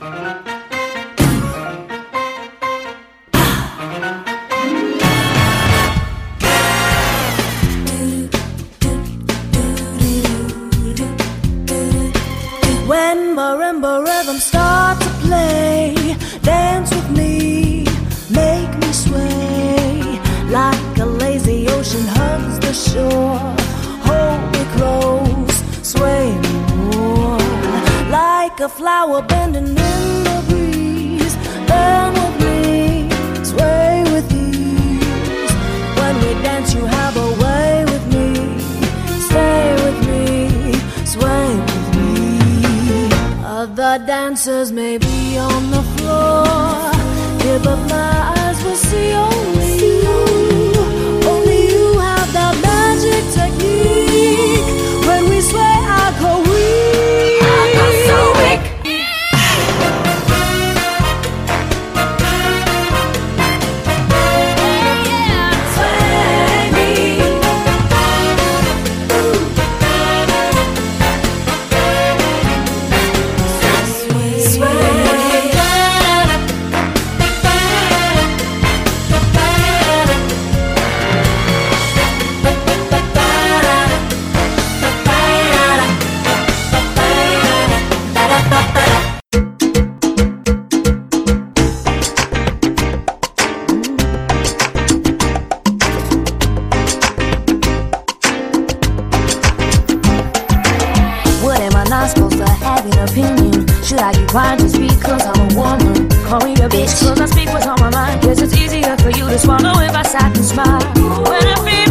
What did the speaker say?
When marimba rhythms start to play, dance with me, make me sway. Like a lazy ocean hugs the shore, hold me close, sway me more. Like a flower bending in the breeze, bend with me, sway with ease. When we dance you have a way with me, stay with me, sway with me. Other dancers may be on the floor, here but my eyes will see only you. Only you have that magic technique. When we sway I go weak. I go so weak. Sway me. What am I not supposed to have an opinion? Should I keep quiet just because I'm a woman? Call me a bitch, cause I speak what's on my mind. Guess it's easier for you to swallow if I sat and smile. When I feel